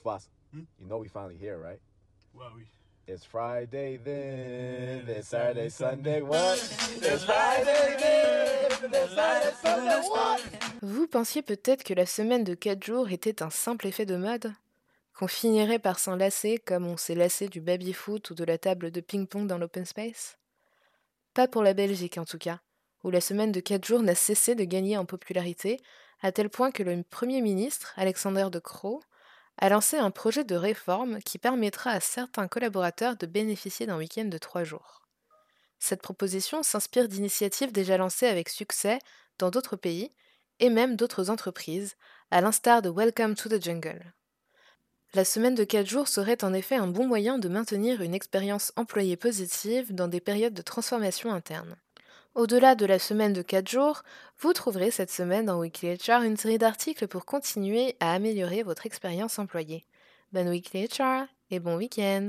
Floss, you know we finally here, right? Ouais, oui. It's Friday then, it's Saturday, Sunday, what? It's Friday then, it's Saturday, Sunday, what? Vous pensiez peut-être que la semaine de 4 jours était un simple effet de mode? Qu'on finirait par s'en lasser comme on s'est lassé du baby-foot ou de la table de ping-pong dans l'open space? Pas pour la Belgique en tout cas, où la semaine de 4 jours n'a cessé de gagner en popularité, à tel point que le Premier ministre, Alexander De Croo, a lancé un projet de réforme qui permettra à certains collaborateurs de bénéficier d'un week-end de 3 jours. Cette proposition s'inspire d'initiatives déjà lancées avec succès dans d'autres pays et même d'autres entreprises, à l'instar de Welcome to the Jungle. La semaine de 4 jours serait en effet un bon moyen de maintenir une expérience employée positive dans des périodes de transformation interne. Au-delà de la semaine de 4 jours, vous trouverez cette semaine dans Weekly HR une série d'articles pour continuer à améliorer votre expérience employée. Bonne Weekly HR et bon week-end!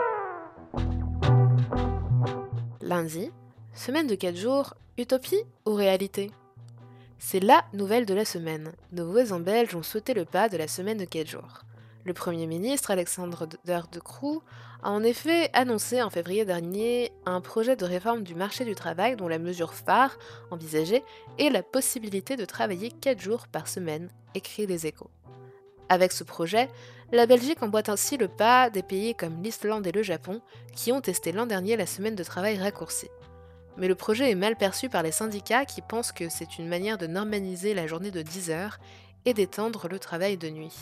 Lundi, semaine de 4 jours, utopie ou réalité? C'est la nouvelle de la semaine. Nos voisins belges ont sauté le pas de la semaine de 4 jours. Le Premier ministre, Alexander De Croo, a en effet annoncé en février dernier un projet de réforme du marché du travail dont la mesure phare envisagée est la possibilité de travailler 4 jours par semaine, écrit Les Échos. Avec ce projet, la Belgique emboîte ainsi le pas des pays comme l'Islande et le Japon qui ont testé l'an dernier la semaine de travail raccourcie. Mais le projet est mal perçu par les syndicats qui pensent que c'est une manière de normaliser la journée de 10 heures et d'étendre le travail de nuit.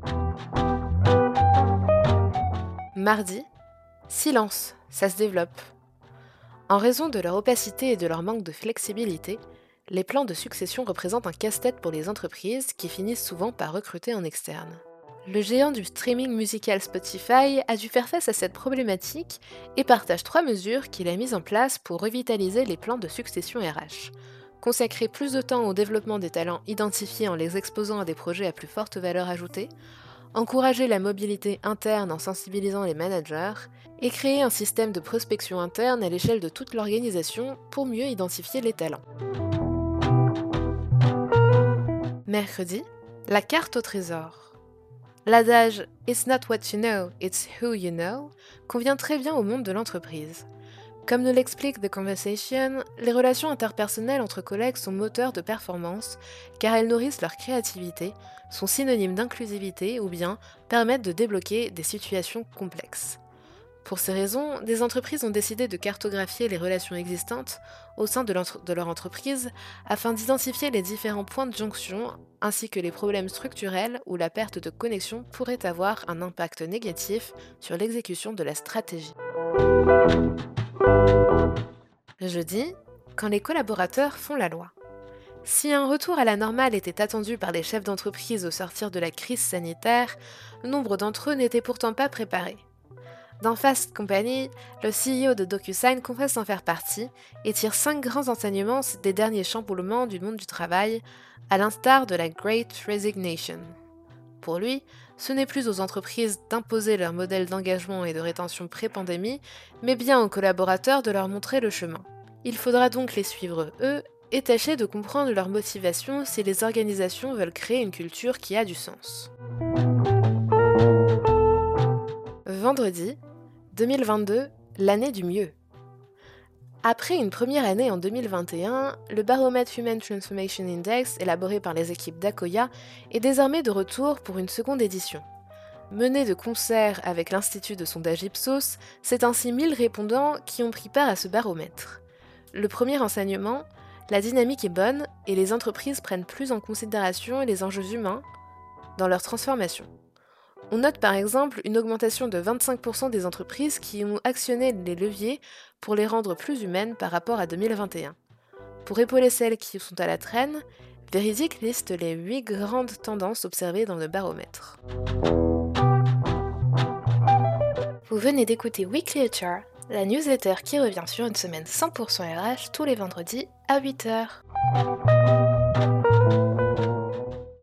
Mardi, silence, ça se développe. En raison de leur opacité et de leur manque de flexibilité, les plans de succession représentent un casse-tête pour les entreprises qui finissent souvent par recruter en externe. Le géant du streaming musical Spotify a dû faire face à cette problématique et partage 3 mesures qu'il a mises en place pour revitaliser les plans de succession RH. Consacrer plus de temps au développement des talents identifiés en les exposant à des projets à plus forte valeur ajoutée, encourager la mobilité interne en sensibilisant les managers et créer un système de prospection interne à l'échelle de toute l'organisation pour mieux identifier les talents. Mercredi, la carte au trésor. L'adage « It's not what you know, it's who you know » convient très bien au monde de l'entreprise. Comme nous l'explique The Conversation, les relations interpersonnelles entre collègues sont moteurs de performance car elles nourrissent leur créativité, sont synonymes d'inclusivité ou bien permettent de débloquer des situations complexes. Pour ces raisons, des entreprises ont décidé de cartographier les relations existantes au sein de leur entreprise afin d'identifier les différents points de jonction ainsi que les problèmes structurels où la perte de connexion pourrait avoir un impact négatif sur l'exécution de la stratégie. Jeudi, quand les collaborateurs font la loi. Si un retour à la normale était attendu par les chefs d'entreprise au sortir de la crise sanitaire, nombre d'entre eux n'étaient pourtant pas préparés. Dans Fast Company, le CEO de DocuSign confesse en faire partie et tire 5 grands enseignements des derniers chamboulements du monde du travail, à l'instar de la Great Resignation. Pour lui, ce n'est plus aux entreprises d'imposer leur modèle d'engagement et de rétention pré-pandémie, mais bien aux collaborateurs de leur montrer le chemin. Il faudra donc les suivre, eux, et tâcher de comprendre leur motivation si les organisations veulent créer une culture qui a du sens. Vendredi, 2022, l'année du mieux. Après une première année en 2021, le baromètre Human Transformation Index, élaboré par les équipes d'Akoya, est désormais de retour pour une seconde édition. Mené de concert avec l'Institut de sondage Ipsos, c'est ainsi 1000 répondants qui ont pris part à ce baromètre. Le premier enseignement, la dynamique est bonne et les entreprises prennent plus en considération les enjeux humains dans leur transformation. On note par exemple une augmentation de 25% des entreprises qui ont actionné les leviers pour les rendre plus humaines par rapport à 2021. Pour épauler celles qui sont à la traîne, Veridic liste les 8 grandes tendances observées dans le baromètre. Vous venez d'écouter Weekly HR, la newsletter qui revient sur une semaine 100% RH tous les vendredis à 8h.